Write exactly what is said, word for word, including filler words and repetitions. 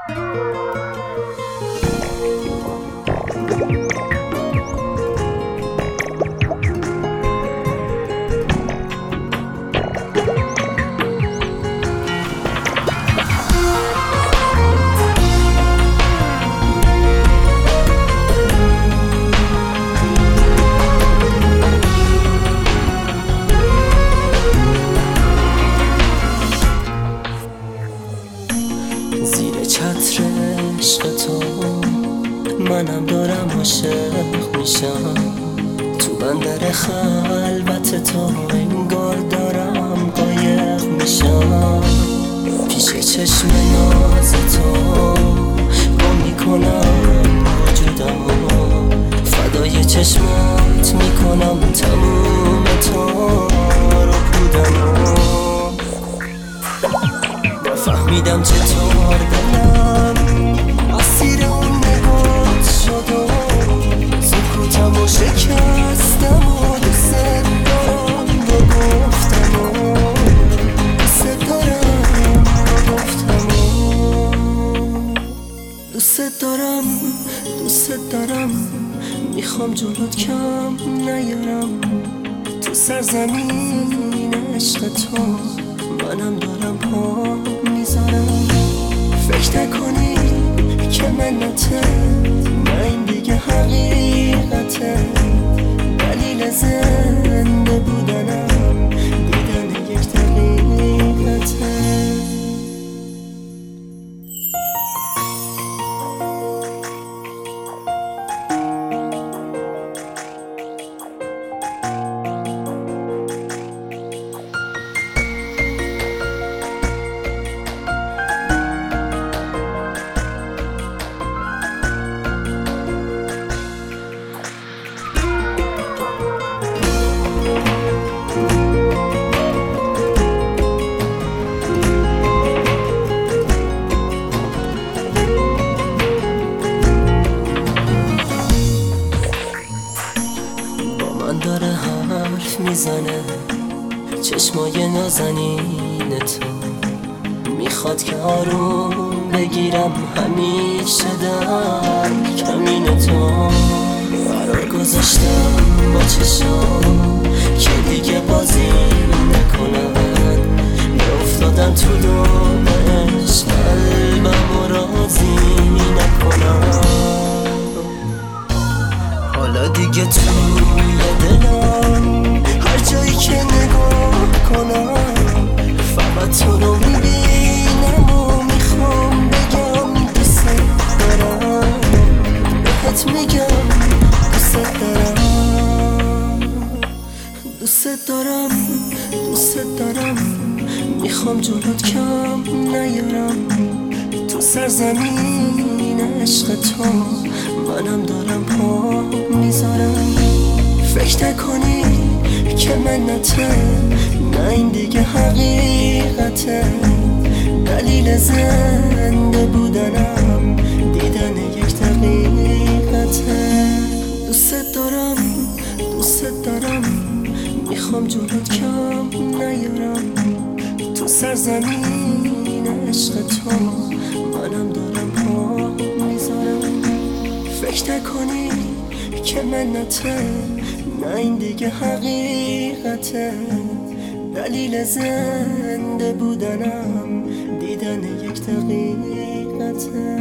زیر چتر عشق تو منم دارم عاشق میشم، تو بندر خلوت تو انگار دارم قایق میشم. پیش چشم ناز تو گم میکنم وجودم، فدای چشمت میکنم تموم تو رو بودم. نفهمیدم چطور دلم اسیر اون نگات شد و سکوتم و شکستم و دوست دارم رو گفتم و دوست دارم رو گفتم و دوست دارم دوست دارم میخوام جلوت کم نیارم، تو سرزمین عشق تو منم دارم پا میذارم. فکر نکنی که منته، نه این دیگه حقیقته، دلیل زنده بودنم دیدن یک دقیقته. داره حرف میزنه چشمای نازنین تو، میخواد که آروم بگیرم همیشه در کمین تو. قرار گذاشتم با چشم که دیگه بازی نکنن، میافتادن تو دام عشق قلبم و راضی نکنن. حالا دیگه توی دلم هر جایی که نگاه کنم فقط تو رو میبینم و میخوام بگم دوست دارم، بهت میگم دوست دارم دوست دارم دوست دارم میخوام جلوت کم نیارم، تو سرزمین عشق تو منم دارم پا میذارم. فکر نکنی که منته، نه این دیگه حقیقته، دلیل زنده بودنم دیدن یک دقیقته. دوست دارم دوست دارم میخوام جلوت کم نیارم، تو سرزمین عشق تو منم دارم پا میذارم. فکر نکنی که منته، نه این دیگه حقیقته، دلیل زنده بودنم دیدن یک دقیقته.